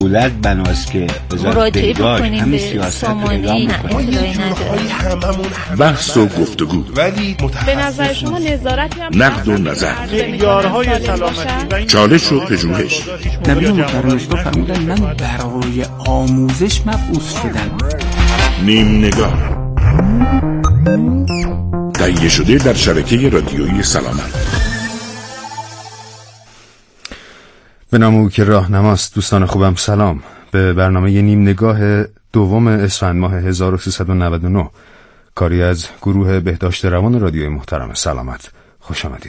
دولت بناست که وزارت بهداشت همین سیاست رو اعلام کنه. بحث و گفتگو، ولی به نظر شما نظارتی هم نقد و نظر، معیارهای سلامتی، چالش و پژوهش. نبی محترم اسلام فرمودن من برای آموزش مبعوث شدم. نیم نگاه تهیه شده در شبکه رادیویی سلامت. به نام او که راهنماست. دوستان خوبم سلام. به برنامه نیم نگاه دوم اسفند ماه 1399 کاری از گروه بهداشت روان رادیوی محترم سلامت خوش آمدید.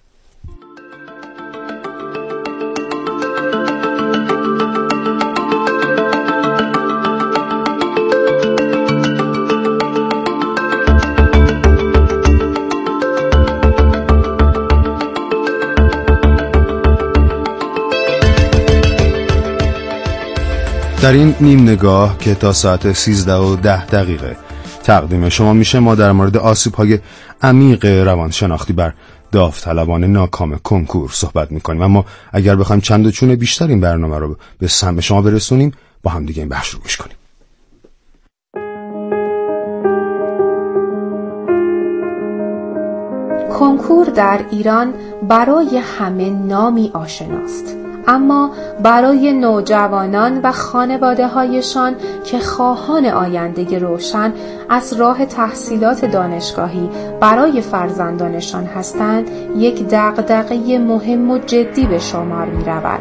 در این نیم نگاه که تا ساعت 13:10 تقدیم شما میشه، ما در مورد آسیب‌های عمیق روانشناختی بر داوطلبان ناکام کنکور صحبت میکنیم. اما اگر بخوایم چند و چون بیشتر این برنامه رو به سمع شما برسونیم، با هم دیگه این بحث رو گوش کنیم. کنکور در ایران برای همه نامی آشناست، اما برای نوجوانان و خانواده‌هایشان که خواهان آینده روشن از راه تحصیلات دانشگاهی برای فرزندانشان هستند، یک دغدغه مهم و جدی به شمار می رود.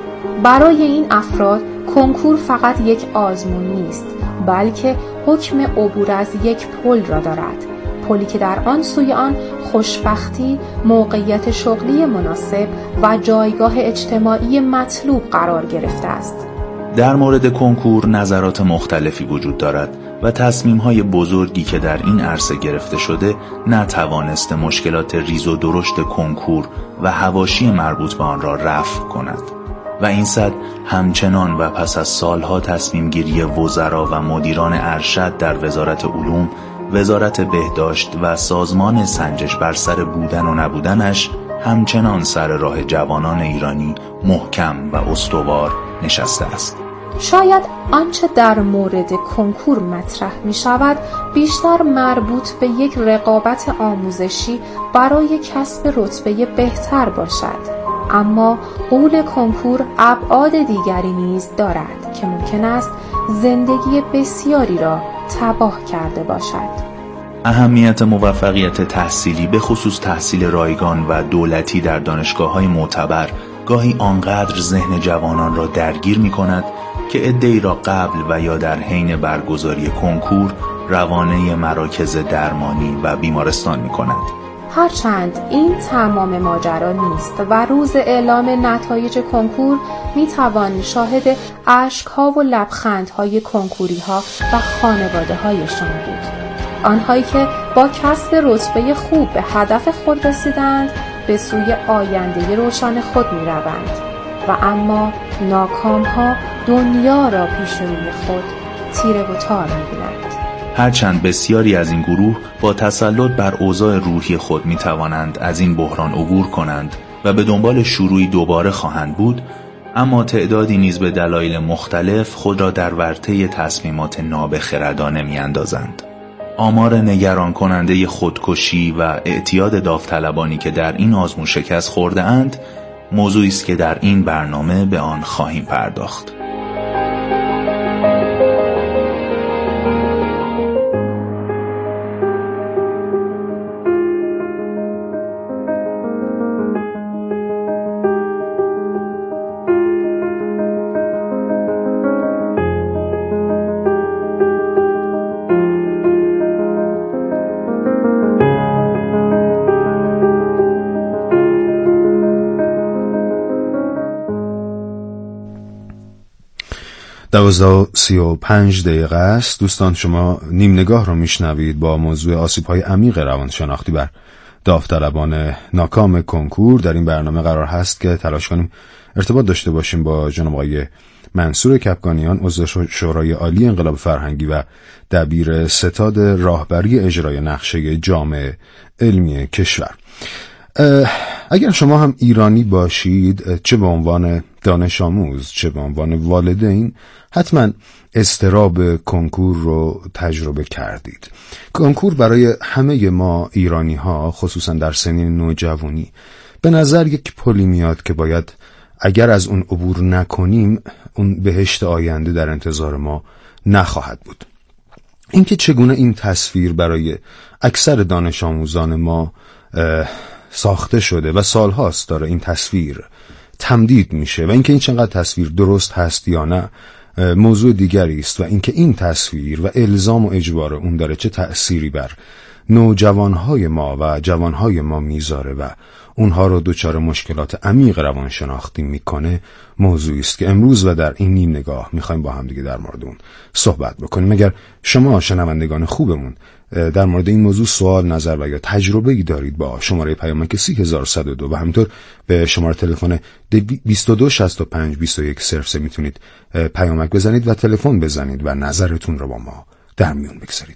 برای این افراد کنکور فقط یک آزمون نیست، بلکه حکم عبور از یک پل را دارد، پلی که در آن سوی آن خوشبختی، موقعیت شغلی مناسب و جایگاه اجتماعی مطلوب قرار گرفته است. در مورد کنکور نظرات مختلفی وجود دارد و تصمیم‌های بزرگی که در این عرصه گرفته شده نتوانسته مشکلات ریز و درشت کنکور و حواشی مربوط به آن را رفع کند و این سد همچنان و پس از سالها تصمیم گیری وزرا و مدیران ارشد در وزارت علوم، وزارت بهداشت و سازمان سنجش بر سر بودن و نبودنش همچنان سر راه جوانان ایرانی محکم و استوار نشسته است. شاید آنچه در مورد کنکور مطرح می شود بیشتر مربوط به یک رقابت آموزشی برای کسب رتبه بهتر باشد، اما غول کنکور ابعاد دیگری نیز دارد که ممکن است زندگی بسیاری را تباه کرده باشد. اهمیت موفقیت تحصیلی به خصوص تحصیل رایگان و دولتی در دانشگاه‌های معتبر گاهی آنقدر ذهن جوانان را درگیر می‌کند که عده‌ای را قبل و یا در حین برگزاری کنکور روانه مراکز درمانی و بیمارستان می‌کند. هرچند این تمام ماجرا نیست و روز اعلام نتایج کنکور میتوان شاهد اشک‌ها و لبخندهای کنکوری‌ها و خانواده‌هایشان بود. آنهایی که با کسب رتبه خوب به هدف خود رسیدند به سوی آینده روشن خود می‌روند و اما ناکام‌ها دنیا را پیش روی خود تیره و تار می‌بینند. هرچند بسیاری از این گروه با تسلط بر اوضاع روحی خود می توانند از این بحران عبور کنند و به دنبال شروعی دوباره خواهند بود، اما تعدادی نیز به دلایل مختلف خود را در ورطه تصمیمات نابخردانه می اندازند. آمار نگران کننده خودکشی و اعتیاد داوطلبانی که در این آزمون شکست خورده اند موضوعی است که در این برنامه به آن خواهیم پرداخت. و 35 دقیقه است. دوستان شما نیم نگاه رو میشنوید با موضوع آسیب‌های عمیق روانشناختی بر داوطلبان ناکام کنکور. در این برنامه قرار هست که تلاش کنیم ارتباط داشته باشیم با جناب آقای منصور کپکانیان، عضو شورای عالی انقلاب فرهنگی و دبیر ستاد راهبری اجرای نقشه جامع علمی کشور. اگر شما هم ایرانی باشید، چه به عنوان دانش آموز چه به عنوان والدین، حتما اضطراب کنکور رو تجربه کردید. کنکور برای همه ما ایرانی ها، خصوصا در سنین نوجوانی، به نظر یک پلی میاد که باید اگر از اون عبور نکنیم، اون بهشت آینده در انتظار ما نخواهد بود. اینکه چگونه این تصویر برای اکثر دانش آموزان ما ساخته شده و سالهاست داره این تصویر تمدید میشه و اینکه این چقدر تصویر درست هست یا نه موضوع دیگری است و اینکه این تصویر و الزام و اجبار اون داره چه تأثیری بر نوجوانهای ما و جوانهای ما میذاره و اونها رو دچار مشکلات عمیق روانشناختی میکنه، موضوعی است که امروز و در این نیم نگاه میخوایم با هم دیگه در مورد اون صحبت بکنیم. اگر شما شنوندگان خوبمون در مورد این موضوع سوال، نظر و یا تجربه‌ای دارید، با شماره پیامک 30012 و همینطور به شماره تلفن 22652103 میتونید پیامک بزنید و تلفن بزنید و نظرتون رو با ما در میون بگذارید.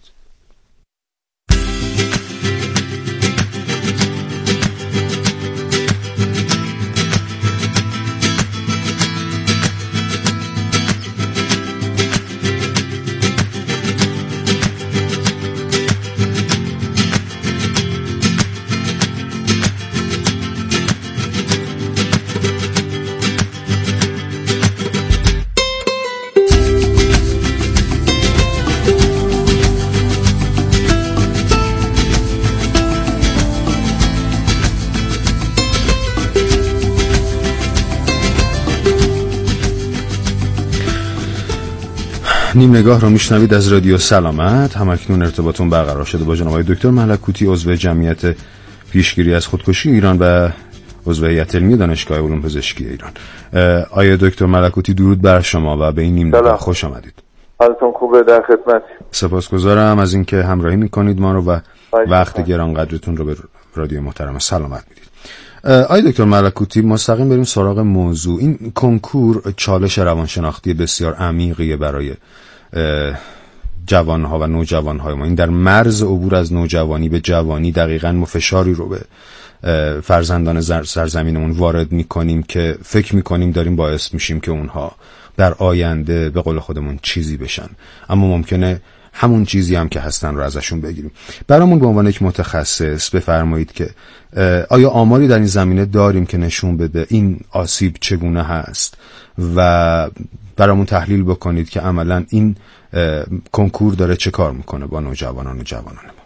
نیم نگاه رو میشنوید از رادیو سلامت. همکنون ارتباطون برقرار شده با جناب آقای دکتر ملکوتی، عضو جمعیت پیشگیری از خودکشی ایران و عضو هیئت علمی دانشگاه علوم پزشکی ایران. آقای دکتر ملکوتی، درود بر شما و به این نیم نگاه خوش آمدید. حالتون خوبه؟ در خدمت. سپاسگزارم از اینکه همراهی میکنید ما رو و وقت گرانقدرتون رو به رادیو محترم سلامت میدید. آقای دکتر ملکوتی، مستقیم بریم سراغ موضوع. این کنکور چالش روانشناختی بسیار عمیقیه برای جوانها و نوجوانهای ما. این در مرز عبور از نوجوانی به جوانی دقیقاً ما فشاری رو به فرزندان سرزمینمون وارد میکنیم که فکر میکنیم داریم باعث میشیم که اونها در آینده به قول خودمون چیزی بشن، اما ممکنه همون چیزی هم که هستن رو ازشون بگیریم. برامون به عنوان یک متخصص بفرمایید که آیا آماری در این زمینه داریم که نشون بده این آسیب چگونه هست و برامون تحلیل بکنید که عملاً این کنکور داره چه کار میکنه با نوجوانان و جوانان ما.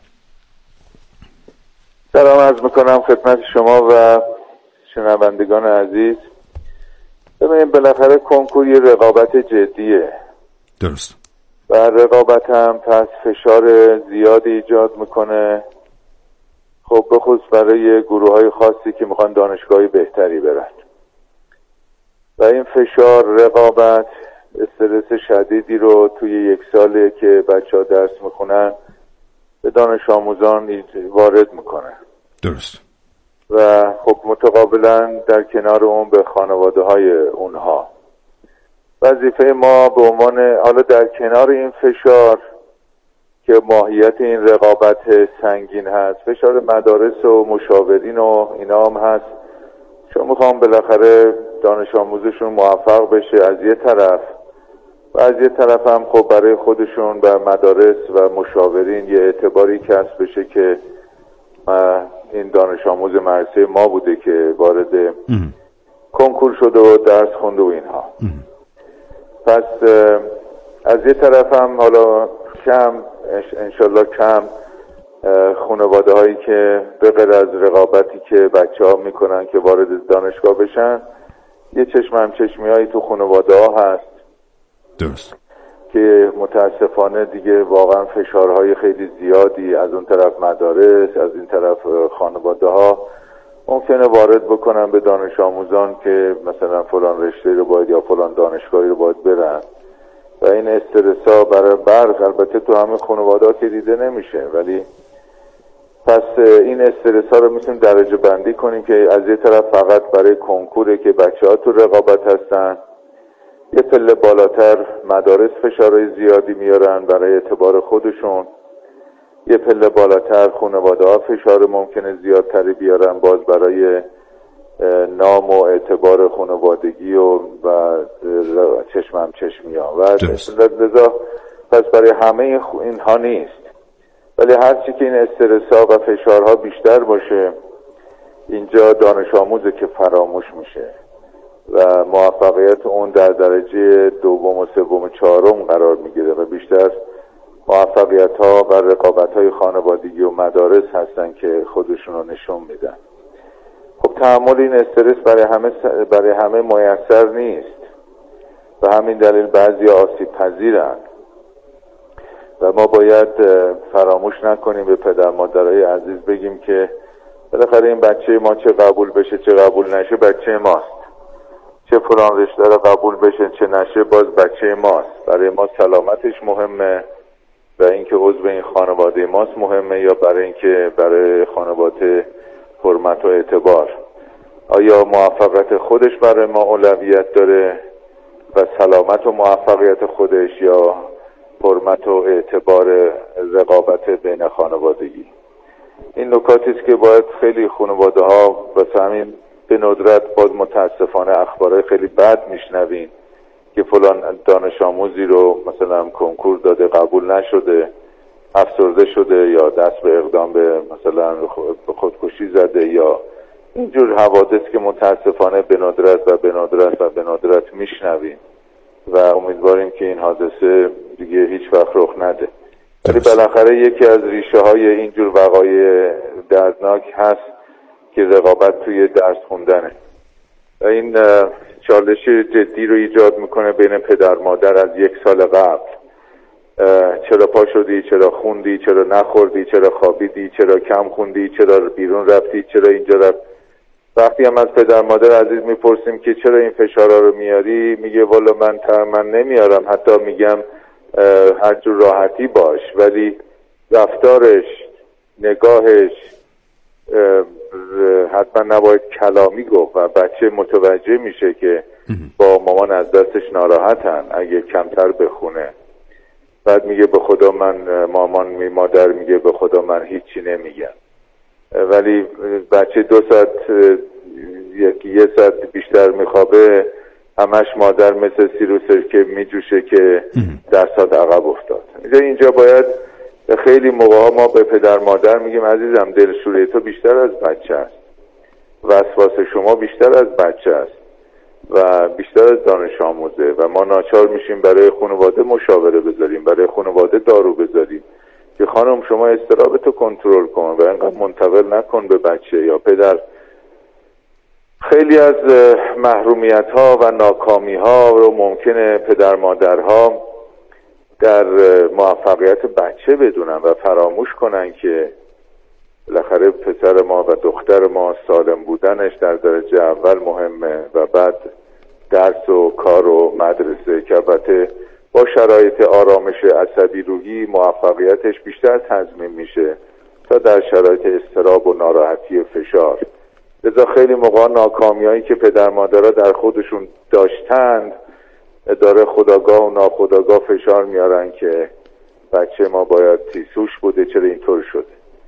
سلام عرض میکنم خدمت شما و شنوندگان عزیز. ببینید، بالاخره کنکور یه رقابت جدیه. درست. و رقابت هم پس فشار زیادی ایجاد میکنه، خب بخصوص برای گروه‌های خاصی که میخوان دانشگاهی بهتری برن. و این فشار، رقابت، استرس شدیدی رو توی یک ساله که بچه‌ها درس میخونن به دانش آموزان وارد میکنه. درست. و خب متقابلا در کنار اون به خانواده های اونها. وظیفه ما به عنوان، حالا در کنار این فشار که ماهیت این رقابت سنگین هست، فشار مدارس و مشاورین و اینا هم هست، چون میخوام بالاخره دانش آموزشون موفق بشه از یه طرف و از یه طرف هم خب برای خودشون و مدارس و مشاورین یه اعتباری کسب بشه که این دانش آموز مدرسه ما بوده که وارد کنکور شده و درس خونده و اینها. پس از یه طرف هم حالا انشالله کم خانواده هایی که به غیر از رقابتی که بچه ها میکنن که وارد دانشگاه بشن، یه چشم همچشمی هایی تو خانواده ها هست. درست. که متاسفانه دیگه واقعا فشارهای خیلی زیادی از اون طرف مدارس، از این طرف خانواده ها ممکنه وارد بکنن به دانش آموزان که مثلا فلان رشته رو باید یا فلان دانشگاهی رو باید برن و این استرس ها برای برق، البته تو همه خانواده ها که دیده نمیشه، ولی پس این استرس ها رو میتونیم درجه بندی کنیم که از یه طرف فقط برای کنکوره که بچه ها تو رقابت هستن، یه پله بالاتر مدارس فشارهای زیادی میارن برای اعتبار خودشون، یه پله بالاتر خانواده ها فشار ممکنه زیادتری بیارن، باز برای نام و اعتبار خانوادگی و چشمم چشمی ها و لذا پس برای همه اینها نیست. ولی هرچی که این استرس ها و فشارها بیشتر باشه، اینجا دانش آموزه که فراموش میشه و موفقیت اون در درجه دوم و سوم و چهارم قرار میگیره و بیشتر موفقیت ها و رقابت های خانوادگی و مدارس هستن که خودشون رو نشون میدن. خب تحمل این استرس برای همه میسر نیست و همین دلیل بعضی آسیب پذیرن و ما باید فراموش نکنیم به پدر مادرای عزیز بگیم که بالاخره این بچه ما چه قبول بشه چه قبول نشه بچه ماست، چه فلان رشته رو قبول بشه چه نشه باز بچه ماست. برای ما سلامتش مهمه و اینکه عضو این خانواده ماست مهمه یا برای اینکه برای خانواده حرمت و اعتبار؟ آیا موفقیت خودش برای ما اولویت داره و سلامت و موفقیت خودش یا حرمت و اعتبار رقابت بین خانوادگی؟ این نکاتی است که باید خیلی خانواده ها واسه همین به ندرت باز متاسفانه اخبارهای خیلی بد میشنویم که فلان دانش آموزی رو مثلا کنکور داده قبول نشده، افسرده شده یا دست به اقدام به مثلا خودکشی زده یا اینجور حوادث که متاسفانه به ندرت میشنویم و امیدواریم که این حادثه دیگه هیچ وقت رخ نده. ولی بالاخره یکی از ریشه های اینجور وقایع دردناک هست که رقابت توی درس خوندنه و این چالش جدی رو ایجاد میکنه بین پدر مادر از 1 سال قبل. چرا پا شدی، چرا خوندی، چرا نخوردی، چرا خوابیدی، چرا کم خوندی، چرا بیرون رفتی، چرا اینجا رفت. وقتی هم از پدر مادر عزیز میپرسیم که چرا این فشارها رو میاری، میگه والا من نمیارم، حتی میگم هر جور راحتی باش، ولی رفتارش، نگاهش حتما نباید کلامی گفت و بچه متوجه میشه که با مامان از دستش ناراحتن اگه کمتر بخونه. بعد میگه به خدا من مادر میگه به خدا من هیچی نمیگم، ولی بچه 2 ساعت یه ساعت بیشتر میخوابه همش مادر مثل سیر و سرکه میجوشه که درصد عقب افتاد. اینجا باید خیلی موقع ها ما به پدر مادر میگیم عزیزم دلشوره تو بیشتر از بچه است، وسواس شما بیشتر از بچه است و بیشتر از دانش آموزه و ما ناچار میشیم برای خانواده مشاوره بذاریم، برای خانواده دارو بذاریم که خانم شما اضطرابتو کنترل کن و اینقدر منتقل نکن به بچه یا پدر. خیلی از محرومیت ها و ناکامی ها رو ممکنه پدر مادرها در موفقیت بچه بدونن و فراموش کنن که بالاخره پسر ما و دختر ما سالم بودنش در درجه اول مهمه و بعد درس و کار و مدرسه که البته با شرایط آرامش عصبی روحی موفقیتش بیشتر تضمین میشه تا در شرایط اضطراب و ناراحتی و فشار. لذا خیلی موقع ناکامیایی که پدر مادرها در خودشون داشتند داره خودآگاه و ناخودآگاه فشار میارن که بچه ما باید تیسوش بوده چرا اینطور شده،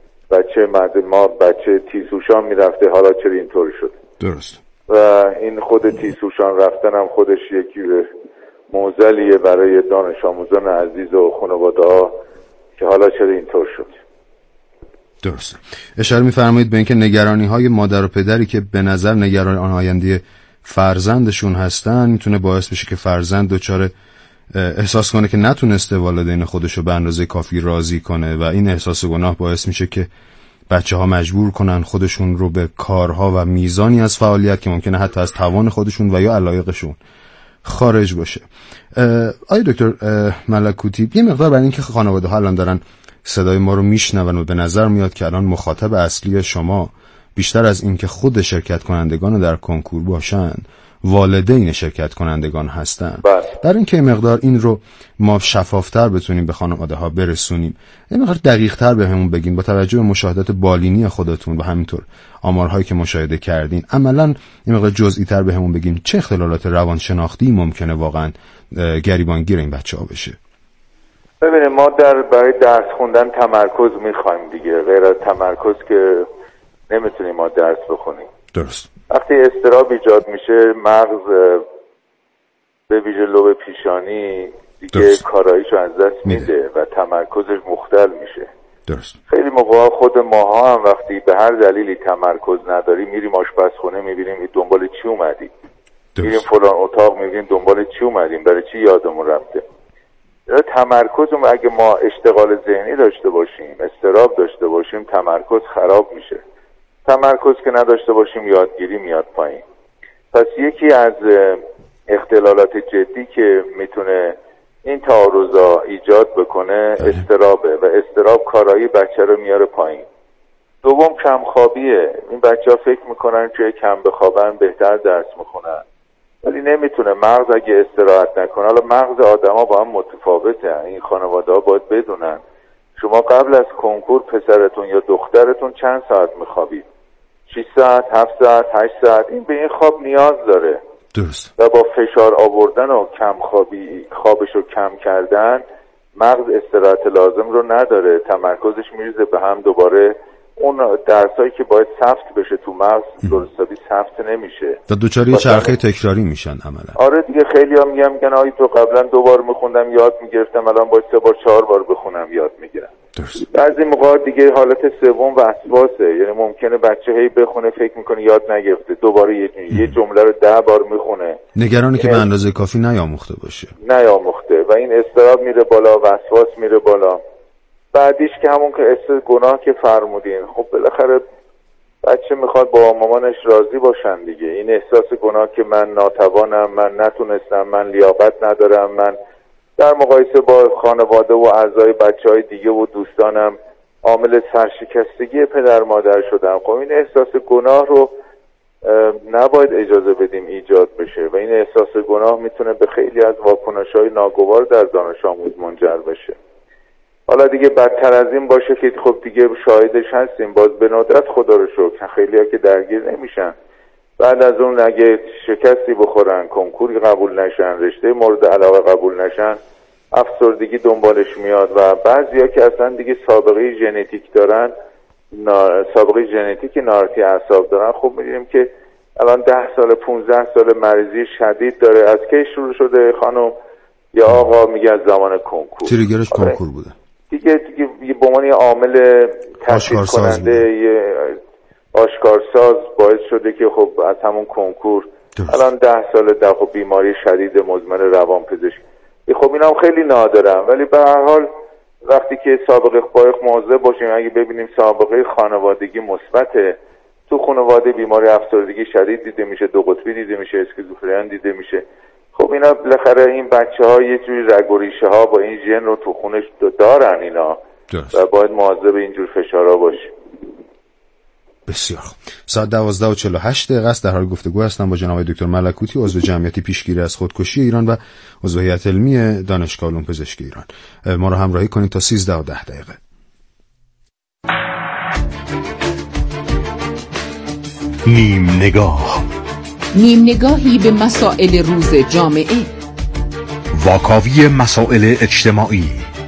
بچه تیسوشان میرفته حالا چرا اینطور شده. درست. و این خود تیسوشان رفتن هم خودش یکی معضلیه برای دانش آموزان عزیز و خانواده ها که حالا چرا اینطور شد. درسته. اشاره می‌فرمایید به اینکه نگرانی‌های مادر و پدری که به نظر نگران آینده فرزندشون هستن میتونه باعث بشه که فرزند دچار احساس کنه که نتونسته والدین خودشو به اندازه کافی راضی کنه و این احساس گناه باعث میشه که بچه‌ها مجبور کنن خودشون رو به کارها و میزانی از فعالیت که ممکنه حتی از توان خودشون و یا علایقشون خارج باشه. آقای دکتر ملکوتی، یه مقدار برای اینکه خانواده‌ها الان دارن صدای ما رو میشنون و به نظر میاد که الان مخاطب اصلی شما بیشتر از اینکه خود شرکت کنندگان در کنکور باشن والدین شرکت کنندگان هستن. در اینکه مقدار این رو ما شفافتر بتونیم به خانواده ها برسونیم، یه مقدار دقیق تر به همون بگین با توجه به مشاهدات بالینی خودتون و همینطور آمارهایی که مشاهده کردین، عملاً یه مقدار جزئی تر به همون بگین چه اختلالات روانشناختی ممکنه واقعاً گریبانگیر این بچه‌ها بشه. ببینید ما برای درس خوندن تمرکز میخوایم دیگه، غیر از تمرکز که نمیتونیم ما درس بخونیم. درست. وقتی اضطراب ایجاد میشه مغز به ویژه لوب پیشانی دیگه کاراییشو از دست میده و تمرکزش مختل میشه. درست. خیلی موقع خود ماها هم وقتی به هر دلیلی تمرکز نداریم میریم آشپزخونه میبینیم دنبال چی اومدیم، میریم فلان اتاق میبینیم دنبال چی اومدیم، برای چی یادمون رفته. تمرکزم اگه ما اشتغال ذهنی داشته باشیم، اضطراب داشته باشیم، تمرکز خراب میشه. تمرکز که نداشته باشیم یادگیری میاد پایین. پس یکی از اختلالات جدی که میتونه این تعارضا ایجاد بکنه اضطرابه و اضطراب کارایی بچه رو میاره پایین. دوم کمخوابیه. این بچه ها فکر میکنن که کم بخوابن بهتر درس میخونن، ولی نمیتونه. مغز اگه استراحت نکنه، حالا مغز آدم ها با هم متفاوته، این خانواده ها باید بدونن شما قبل از کنکور پسرتون یا دخترتون چند ساعت میخوابید؟ 6 ساعت، 7 ساعت، 8 ساعت. این به این خواب نیاز داره. درست. و با فشار آوردن و خوابش رو کم کردن مغز استراحت لازم رو نداره، تمرکزش میریزه به هم، دوباره اون درسایی که باید ثبت بشه تو مغز درستابی ثبت نمیشه و دوچاره چرخه تکراری میشن عملا. آره دیگه. خیلی ها میگن آی تو قبلا 2 بار میخوندم یاد میگرفتم، الان باید 3 بار 4 بار بخونم یاد میگیرم. درست. بعضی موقع دیگه حالت سوم وسواسه، یعنی ممکنه بچه هی بخونه فکر میکنه یاد نگرفته، دوباره یه جمله رو 10 بار میخونه، نگرانی که به اندازه کافی نیاموخته باشه، و این اضطراب میره بالا، وسواس میره بالا. بعدیش که همون که گناه که فرمودین، خب بالاخره بچه میخواد با مامانش راضی باشن دیگه. این احساس گناه که من ناتوانم، من نتونستم، من لیاقت ندارم، من در مقایسه با خانواده و اعضای بچهای دیگه و دوستانم عامل سرشکستگی پدر مادر شدم. خب این احساس گناه رو نباید اجازه بدیم ایجاد بشه و این احساس گناه میتونه به خیلی از واکنش‌های ناگوار در دانش آموز منجر بشه. حالا دیگه بدتر از این باشه که خب دیگه شاهدش هستیم، باز به ندرت خدا رو شکر خیلی ها که درگیر نمیشن، بعد از اون اگه شکستی بخورن، کنکوری قبول نشن، رشته مورد علاقه قبول نشن، افسردگی دنبالش میاد و بعضیا که اصلا دیگه سابقه ژنتیک دارن، سابقه ژنتیک نارتی اعصاب دارن. خب می‌بینیم که الان 10 سال 15 سال مریضی شدید داره. از کی شروع شده خانم یا آقا؟ میگه از زمان کنکور. تریگرش کنکور بوده دیگه به عنوان یه عامل تشویق کننده، یه آشکارساز باعث شده که خب از همون کنکور الان 10 سال در خب بیماری شدید مزمن روانپزشکی. خب اینا هم خیلی نادرن، ولی به هر حال وقتی که سابقه باید مواظب باشیم. اگه ببینیم سابقه خانوادگی مثبته، تو خانواده بیماری افسردگی شدید دیده میشه، 2 قطبی دیده میشه، اسکیزوفرنی دیده میشه، خب اینا بالاخره این بچه‌ها یه جوری رگ و ریشه ها با این ژن رو تو خونش دارن اینا و باید مواظب اینجور فشارها باشیم. بسیار خوب. ساعت 12:48 است. در حال گفتگو هستم با جناب دکتر ملکوتی، عضو جمعیت پیشگیری از خودکشی ایران و عضو هیئت علمی دانشگاه علوم پزشکی ایران. ما رو همراهی کنید تا 13:10. نیم نگاه، نیم نگاهی به مسائل روز جامعه، واکاوی مسائل اجتماعی،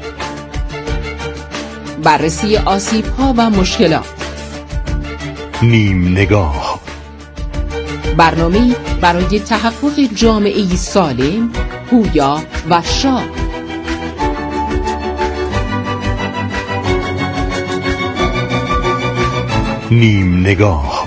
بررسی آسیب‌ها و مشکلات. نیم نگاه، برنامه‌ای برای تحقق جامعه‌ای سالم، پویا و شاد. نیم نگاه.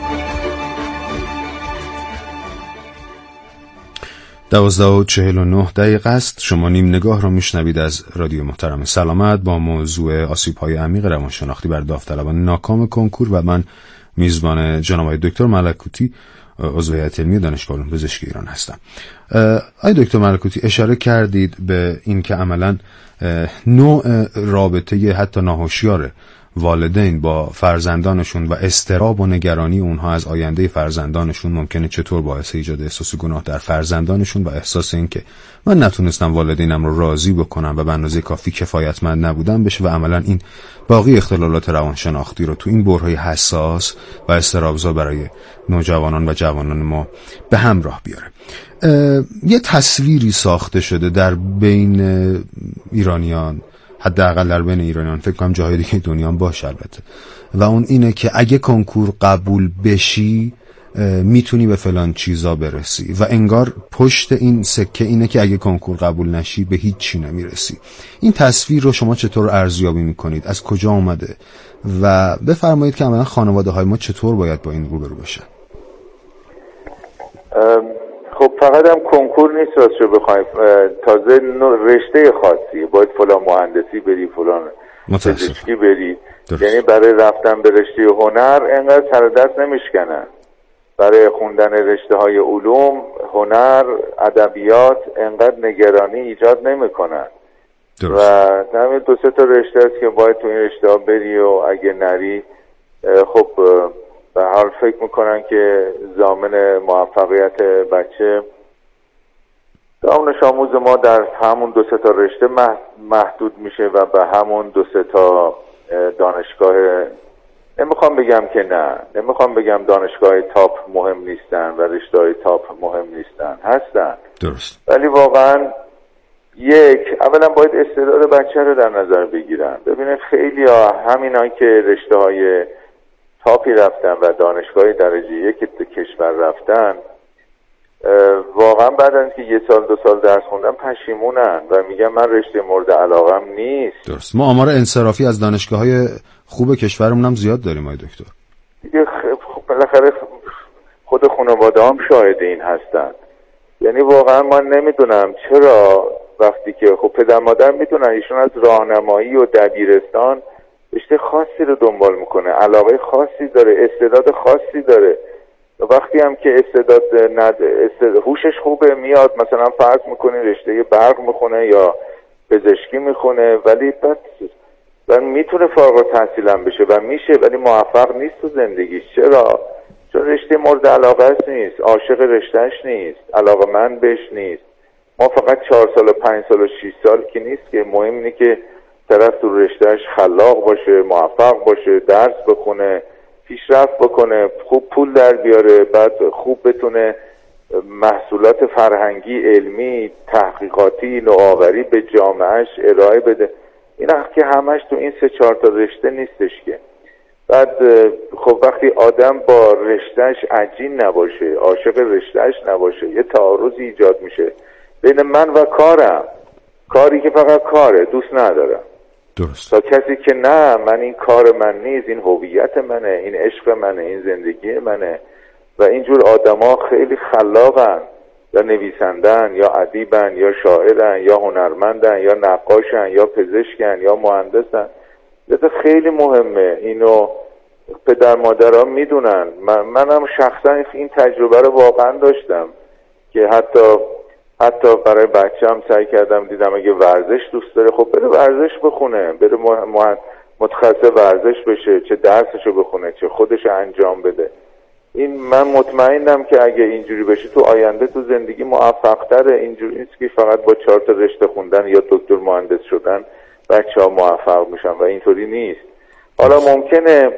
12:49 است. شما نیم نگاه رو میشنوید از رادیو محترم سلامت با موضوع آسیب‌های عمیق روانشناختی بر داوطلبان ناکام کنکور و من میزبان جناب دکتر ملکوتی، عضو هیئت علمی دانشگاه علوم پزشکی ایران هستم. آقای دکتر ملکوتی، اشاره کردید به این که عملاً نوع رابطه حتی ناهوشیار والدین با فرزندانشون و اضطراب و نگرانی اونها از آینده فرزندانشون ممکنه چطور باعث ایجاد احساس گناه در فرزندانشون و احساس این که من نتونستم والدینم رو راضی بکنم و به اندازه کافی کفایتمند نبودم بشه و عملا این باقی اختلالات روانشناختی رو تو این برهه‌های حساس و اضطرابزا برای نوجوانان و جوانان ما به همراه بیاره. یه تصویری ساخته شده در بین ایرانیان حداقل در بین ایرانیان، فکر کنم جاهای دیگه دنیا هم باشه البته، و اون اینه که اگه کنکور قبول بشی میتونی به فلان چیزا برسی و انگار پشت این سکه اینه که اگه کنکور قبول نشی به هیچ چی نمیرسی. این تصویر رو شما چطور ارزیابی میکنید؟ از کجا اومده؟ و بفرمایید که عملا خانواده های ما چطور باید با این روبرو بشن؟ خب فقط هم کنکور نیست راستشو بخوایم، تازه رشته خاصی، باید فلان مهندسی بری، فلان پزشکی بری. یعنی برای رفتن به رشته هنر انقدر سر دست نمیشکنن، برای خوندن رشته های علوم، هنر، ادبیات انقدر نگرانی ایجاد نمیکنن. و همین 2-3 تا رشته است که باید تو این رشته ها بری و اگه نری خب به حال فکر میکنن که ضامن موفقیت بچه دانش آموز ما در همون 2-3 تا رشته محدود میشه و به همون 2-3 تا دانشگاه. نمیخوام بگم که نه، نمیخوام بگم دانشگاه تاپ مهم نیستن و رشته‌های تاپ مهم نیستن، هستن درست، ولی واقعا اولا باید استعداد بچه رو در نظر بگیرن. ببینید خیلی ها همینان که رشته‌های تاپی رفتن و دانشگاه درجه 1 کشور رفتن، واقعا بعد از که 1 سال 2 سال درس خوندن پشیمونن و میگن من رشته مورد علاقم نیست. درست، ما آمار انصرافی از دانشگاه‌های خوب کشورمون هم زیاد داریم آقای دکتر. دیگه بالاخره خود خانواده هم شاهد این هستن. یعنی واقعا من نمیدونم چرا وقتی که خب پدر مادر میدونن ایشون از راهنمایی و دبیرستان رشته خاصی رو دنبال میکنه، علاقه خاصی داره، استعداد خاصی داره. وقتی هم که هوشش خوبه میاد مثلا فرض میکنه رشته برق میخونه یا پزشکی میخونه، ولی بعد میتونه فارغ التحصیل هم بشه و میشه، ولی موفق نیست تو زندگیش. چرا؟ چون رشته مورد علاقه نیست، عاشق رشتهش نیست، علاقه‌مند بهش نیست. ما فقط 4 سال و 5 سال و 6 سال که نیست که، مهم اینه که طرف تو رشتهش خلاق باشه، موفق باشه، درس بخونه، پیشرفت بکنه، خوب پول در بیاره، بعد خوب بتونه محصولات فرهنگی، علمی، تحقیقاتی، نوآوری به جامعهش ارائه بده. این که همش تو این 3-4 تا رشته نیستش که. بعد خب وقتی آدم با رشتهش عجین نباشه، عاشق رشتهش نباشه، یه تعارضی ایجاد میشه بین من و کاری که فقط کاره، دوست ندارم. درست. تا کسی که نه، من این کار من نیست، این هویت منه، این عشق منه، این زندگی منه. و اینجور آدما خیلی خلاقن، یا نویسندن، یا ادیبن، یا شاعرن، یا هنرمندن، یا نقاشن، یا پزشکن، یا مهندسن. لذا خیلی مهمه، اینو پدر مادرها میدونن. منم شخصا این تجربه رو واقعا داشتم که حتی برای بچه‌م سعی کردم، دیدم اگه ورزش دوست داره خب بره ورزش بخونه، بره متخصص ورزش بشه، چه درسشو بخونه چه خودش انجام بده. این من مطمئنم که اگه اینجوری بشه تو آینده تو زندگی موفق‌تره. اینجوری نیست که فقط با 4 تا رشته خوندن یا دکتر مهندس شدن بچه‌ها موفق میشن و اینطوری نیست. حالا ممکنه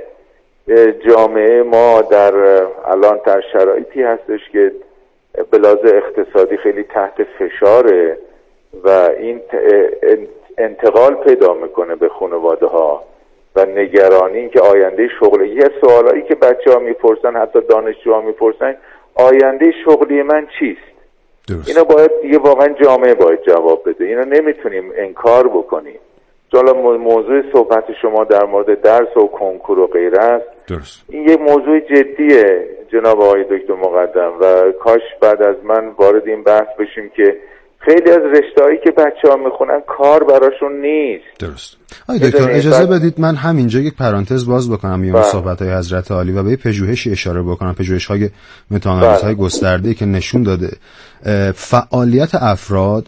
جامعه ما الان در شرایطی هستش که به لحاظ اقتصادی خیلی تحت فشاره و این انتقال پیدا میکنه به خانواده ها و نگرانی این که آینده شغلی، یه سوالایی که بچه‌ها میپرسن، حتی دانشجوها میپرسن، آینده شغلی من چیست؟ درست. اینا باید دیگه واقعا جامعه باید جواب بده. اینا نمیتونیم انکار بکنیم. حالا موضوع صحبت شما در مورد درس و کنکور و غیره است. درست. این یک موضوع جدیه جناب آقای دکتر مقدم و کاش بعد از من وارد این بحث بشیم که خیلی از رشته‌هایی که بچه‌ها میخونن کار براشون نیست. درست. آقای دکتر اجازه بدید من همینجا یک پرانتز باز بکنم میون صحبت‌های حضرت عالی و به پژوهشی اشاره بکنم، پژوهش‌های متاانالیزهای گسترده‌ای که نشون داده فعالیت افراد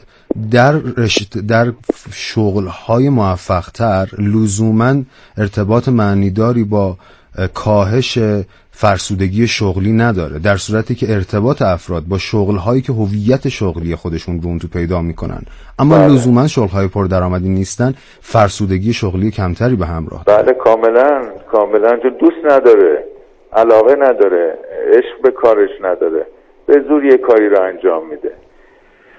در شغل‌های موفق‌تر لزوماً ارتباط معنیداری با کاهش فرسودگی شغلی نداره، در صورتی که ارتباط افراد با شغل‌هایی که هویت شغلی خودشون رو اون تو پیدا میکنن اما لزوماً شغل‌های پردرآمدی نیستن، فرسودگی شغلی کمتری به همراه داره. بله کاملا چون دوست نداره، علاقه نداره، عشق به کارش نداره، به زور یه کاری رو انجام میده.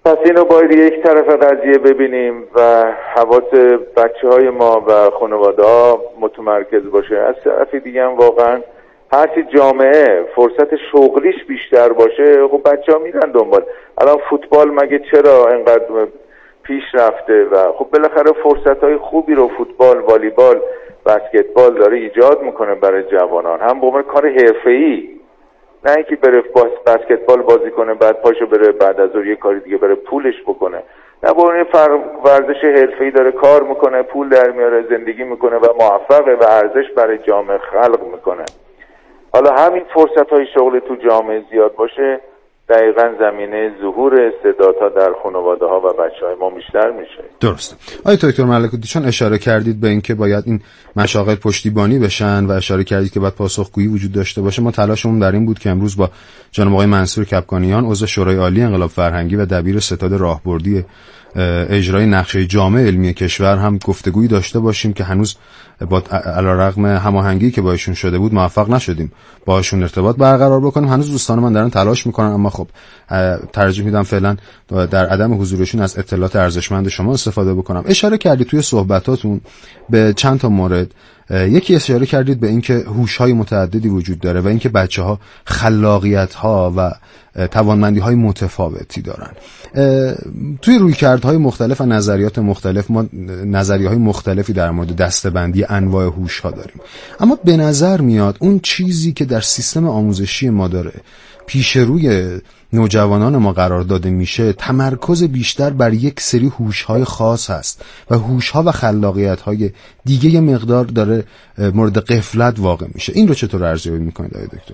پس اینو باید یک طرف قضیه ببینیم و حواس بچه‌های ما و خانواده‌ها متمرکز باشه. از طرف دیگه هم واقعا هرچی جامعه فرصت شغلیش بیشتر باشه، خب بچه‌ها میرن دنبال. الان فوتبال مگه چرا اینقدر پیش رفته و خب بالاخره فرصت‌های خوبی رو فوتبال، والیبال، بسکتبال داره ایجاد میکنه برای جوانان، هم به عنوان کار حرفه‌ای، نه اینکه بره بسکتبال بازی کنه بعد پاشو بره بعد از اون یه کاری دیگه بره پولش بکنه، نه با اون ورزش حرفه‌ای داره کار میکنه، پول در میاره، زندگی میکنه و موفقه و ارزش برای جامعه خلق میکنه. حالا همین فرصت‌های شغل تو جامعه زیاد باشه، دقیقاً زمینه ظهور استعدادها در خانواده‌ها و بچه‌های ما بیشتر میشه. درسته. آقای دکتر ملکوتی، چون اشاره کردید به اینکه باید این مشاغل پشتیبانی بشن و اشاره کردید که باید پاسخگویی وجود داشته باشه، ما تلاشمون در این بود که امروز با جناب آقای منصور کپکانیان، عضو شورای عالی انقلاب فرهنگی و دبیر ستاد راهبردی اجرای نقشه جامع علمی کشور هم گفتگویی داشته باشیم که هنوز با علیرغم هماهنگی که با ایشون شده بود موفق نشدیم باهاشون ارتباط برقرار بکنیم. هنوز دوستان من دارن تلاش میکنن، اما خب ترجیح میدم فعلا در عدم حضورشون از اطلاعات ارزشمند شما استفاده بکنم. اشاره کردید توی صحبتاتون به چند تا مورد. یکی اشاره کردید به اینکه هوش‌های متعددی وجود داره و اینکه بچه‌ها خلاقیت‌ها و توانمندی‌های متفاوتی دارن. توی رویکردهای مختلف و نظریات مختلف ما نظریه‌های مختلفی در مورد دسته‌بندی انواع هوش‌ها داریم، اما به نظر میاد اون چیزی که در سیستم آموزشی ما داره پیش روی نوجوانان ما قرار داده میشه تمرکز بیشتر بر یک سری هوش‌های خاص هست و هوش‌ها و خلاقیت‌های دیگه یه مقدار داره مورد غفلت واقع میشه. این رو چطور ارزیابی میکنید آقای دکتر؟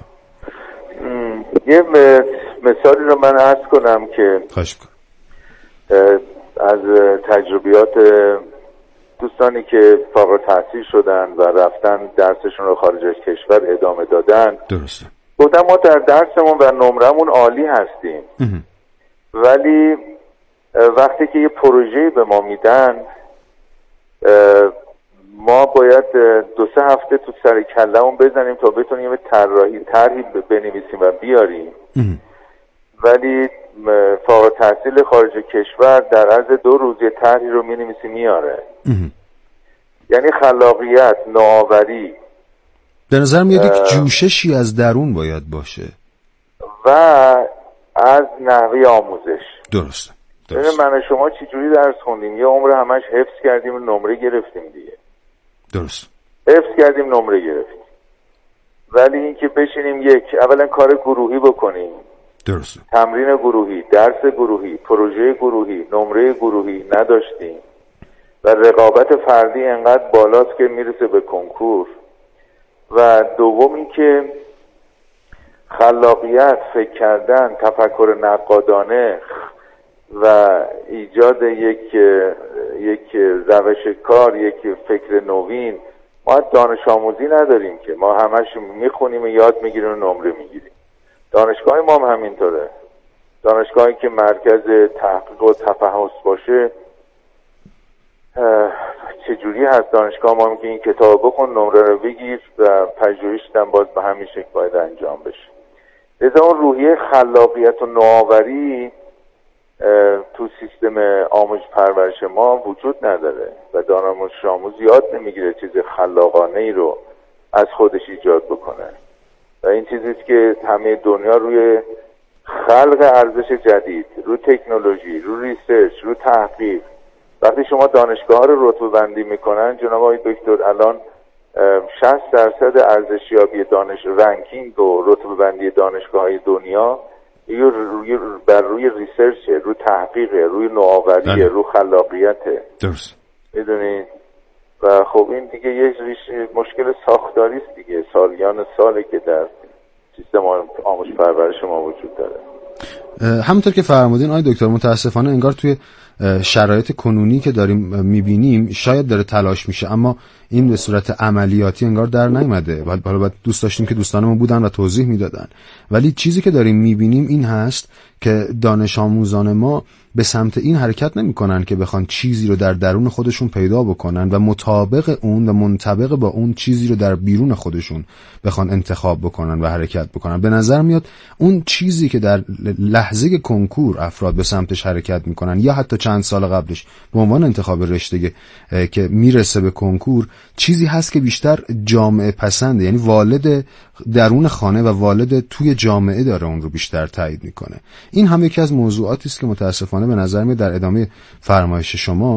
یه مثالی رو من عرض کنم که خواهش می‌کنم. از تجربیات دوستانی که فارغ التحصیل شدن و رفتن درسشون رو خارج از کشور ادامه دادن، درسته، گفتم ما در درسمون و نمرمون عالی هستیم، ولی وقتی که یه پروژه‌ای به ما میدن ما باید 2-3 هفته تو سر کله‌مون بزنیم تا بتونیم طرحی بنویسیم و بیاریم. ولی فارغ التحصیل خارج کشور در عرض 2 روز یه طرحی رو می‌نویسی میاره. یعنی خلاقیت، نوآوری، به نظر میاد یک جوششی از درون باید باشه و از نحوه آموزش. درسته. من شما چی جوری درس خوندیم؟ یه عمر همش حفظ کردیم و نمره گرفتیم دیگه. درست. حفظ کردیم نمره گرفتیم. ولی اینکه بشینیم اولا کار گروهی بکنیم. درسته. تمرین گروهی، درس گروهی، پروژه گروهی، نمره گروهی نداشتیم و رقابت فردی انقدر بالاست که میرسه به کنکور. و دوم اینکه خلاقیت، فکر کردن، تفکر نقادانه و ایجاد یک روش کار، یک فکر نوین، ما دانش آموزی نداریم که ما همش میخونیم و یاد میگیریم و نمره میگیریم. دانشگاه ما هم همینطوره. دانشگاهی که مرکز تحقیق و تفحص باشه، چجوری هست دانشگاه ما میگه این کتاب بخون نمره رو بگیر و پژوهش هم باز به همین شکل باید انجام بشه. لذا اون روحیه خلاقیت و نوآوری تو سیستم آموزش پرورش ما وجود نداره و دانش آموز یاد نمیگیره چیز خلاقانه ای رو از خودش ایجاد بکنه و این چیزیست که همه دنیا روی خلق ارزش جدید، روی تکنولوژی، روی ریسرچ، روی تحقیق. وقتی شما دانشگاه رو رتبه بندی میکنن جناب آقای دکتر، الان 60% ارزشیابی رنکینگ و رتبه بندی دانشگاه‌های دنیا بر روی ریسرچ، روی تحقیق، روی نوآوری، روی خلاقیته. درست. میدونید؟ و خب این دیگه یه مشکل ساختاری است دیگه، سالیان ساله که در سیستم آموزش پرورش ما وجود داره. همونطور که فرمودین آقای دکتر، متاسفانه انگار توی شرایط کنونی که داریم میبینیم شاید داره تلاش میشه، اما این به صورت عملیاتی انگار در نیامده. حالا دوست داشتیم که دوستانمون بودن و توضیح میدادن، ولی چیزی که داریم میبینیم این هست که دانش آموزان ما به سمت این حرکت نمی کنن که بخوان چیزی رو در درون خودشون پیدا بکنن و مطابق اون و منطبق با اون چیزی رو در بیرون خودشون بخوان انتخاب بکنن و حرکت بکنن. به نظر میاد اون چیزی که در لحظه کنکور افراد به سمتش حرکت میکنن یا حتی چند سال قبلش به عنوان انتخاب رشته که میرسه به کنکور، چیزی هست که بیشتر جامعه پسنده، یعنی والد درون خانه و والد توی جامعه داره اون رو بیشتر تایید میکنه. این هم یکی از موضوعاتی است که متاسفانه به نظر میاد در ادامه فرمایش شما